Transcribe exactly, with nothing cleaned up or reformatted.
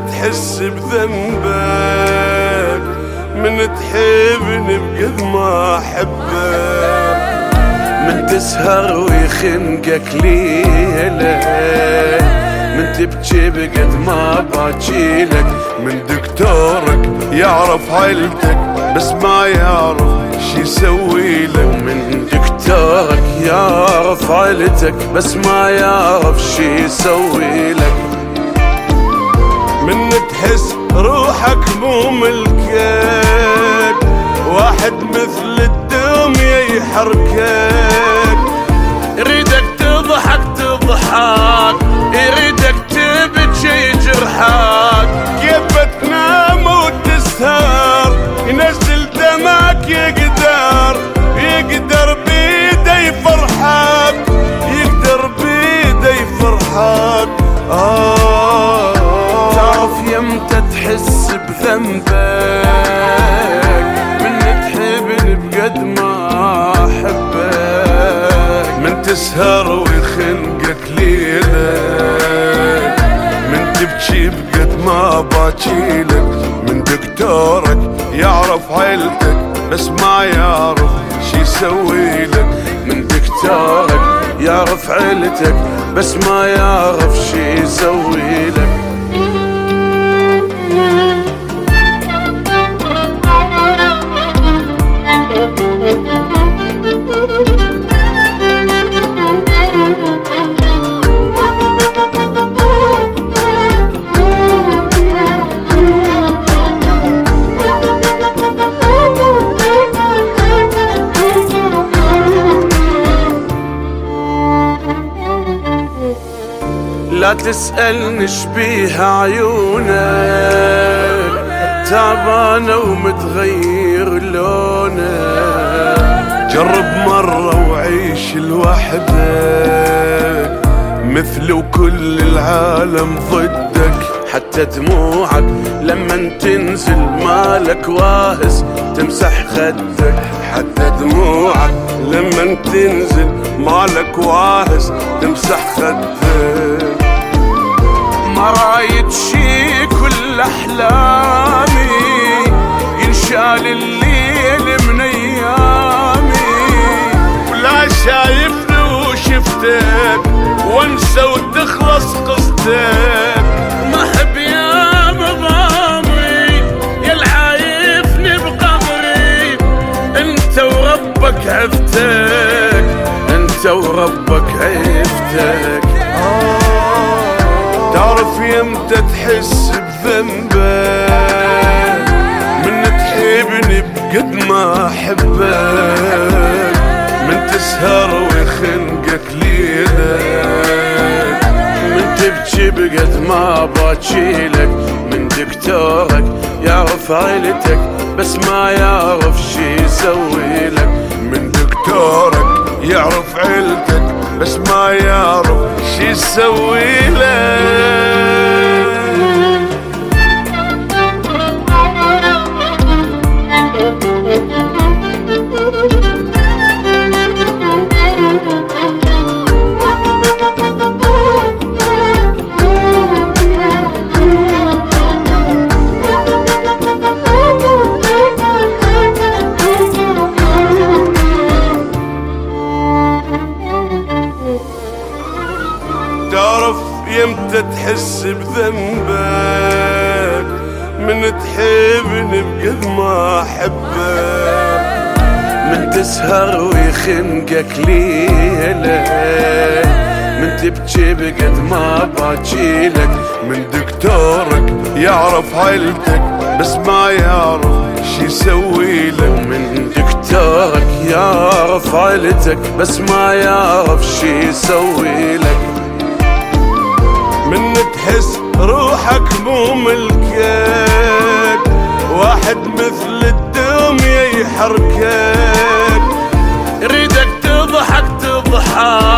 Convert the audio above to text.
تحس بذنبك، من تحبني بقد ما احبك، من تسهر ويخنقك ليلة، من تبكي بقد ما باجيلك، من دكتورك يعرف عيلتك بس ما يعرف شي يسوي لك، من دكتورك يعرف عيلتك بس ما يعرف شي يسوي لك، من تحس روحك مو ملكك، واحد مثل الدمية يحركك، يريدك تضحك تضحك، يريدك تبكي جرحك، كيف تنام وتسهر ينزل دمك، يقدر يقدر بيده يفرحك، يقدر بيده يفرحك. آه تعرف يمتى تحس بذنبك، من تحبني بقد ما احبك، من تسهر ويخنقك ليلك، من تبكي بقد ما باجيلك، من دكتورك يعرف عيلتك بس ما يعرف شي يسوي لك، من دكتورك يعرف عيلتك بس ما يعرف شي يسوي لك. لا تسألني شبيها عيونك، تعبانة ومتغير لونك، جرب مرة وعيش لوحدك، مثل وكل العالم ضدك، حتى دموعك لما تنزل مالك واهس تمسح خدك، حتى دموعك لما تنزل مالك واهس تمسح خدك، ما رايد شي كل احلامي ينشال الليل من ايامي، ولا شايفني وشفتك وانسى وتخلص قصتك، ما احب يا مضامي يا العايفني بقبري، انت وربك عفتك، انت وربك عفتك. تعرف يمتى تحس بذنبك، من تحبني بقد ما احبك، من تسهر ويخنقك ليلك، من تبكي بقد ما باجيلك، من دكتورك يعرف عيلتك بس ما يعرف شي يسوي لك، من دكتورك يعرف عيلتك بس ما يعرف شي يسوي لك. تعرف يمتى تحس بذنبك، من تحبني بقد ما احبك، من تسهر ويخنقك ليلة، من تبكي بقد ما باجيلك، من دكتورك يعرف عيلتك بس ما يعرف شي يسوي لك، من دكتورك يعرف عيلتك بس ما يعرف شي يسوي لك، من تحس روحك مو ملكك، واحد مثل الدمية يحركك، يريدك تضحك تضحك،